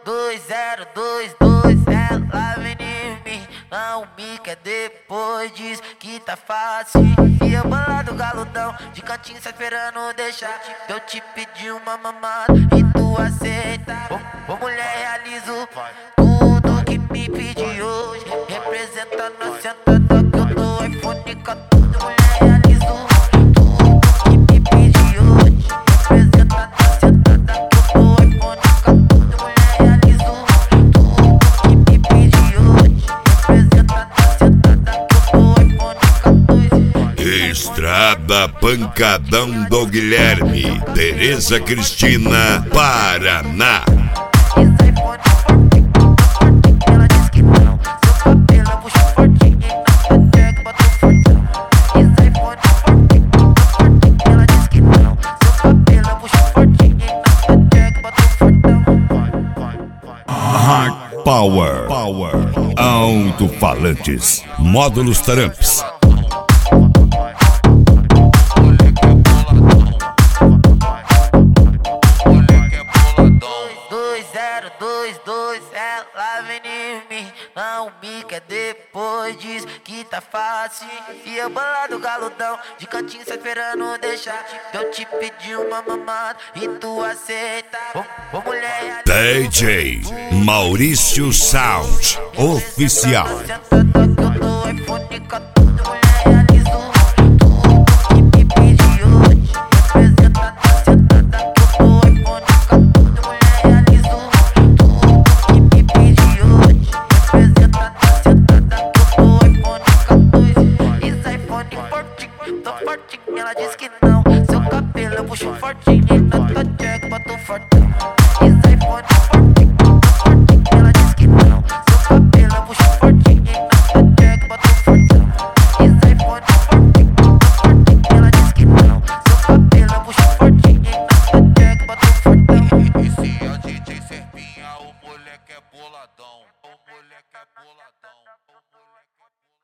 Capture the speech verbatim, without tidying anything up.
dois zero dois dois, ela vem em mim, não me quer depois diz que tá fácil. E eu bolado galudão, de cantinho só esperando deixar. Eu te pedi uma mamada e tu aceita. Ô, ô mulher, realizo tudo que me pedi hoje, representando a sentada que eu dou iPhone quatorze. Mulher, realizo tudo que me pedi hoje, representando a sentada que eu dou iPhone quatorze. Mulher, realizo tudo que me pedi hoje, representando a sentada que eu dou iPhone quatorze. Estrada Pancadão do Guilherme, Tereza Cristina, Paraná. Hard Power, Power, alto-falantes, módulos Tramps. dois zero dois dois, ela vem em mim, não me quer depois diz que tá fácil. E eu bolado galudão, de cantinho só esperando deixar. Eu te pedi uma mamada e tu aceita. Ô, ô mulher, D J Maurício Sound Oficial. Ela diz que não, seu cabelo eu puxo fortinho e na tua jack boto fortão. Esse iPhone fortinho, fortinho. Ela diz que não, seu cabelo eu puxo fortinho e na tua jack boto fortão. Esse iPhone fortinho, fortinho. Ela diz que não, seu cabelo eu puxo fortinho e na tua jack boto fortão. E se a D J Serpinha, o moleque é boladão, o moleque é boladão.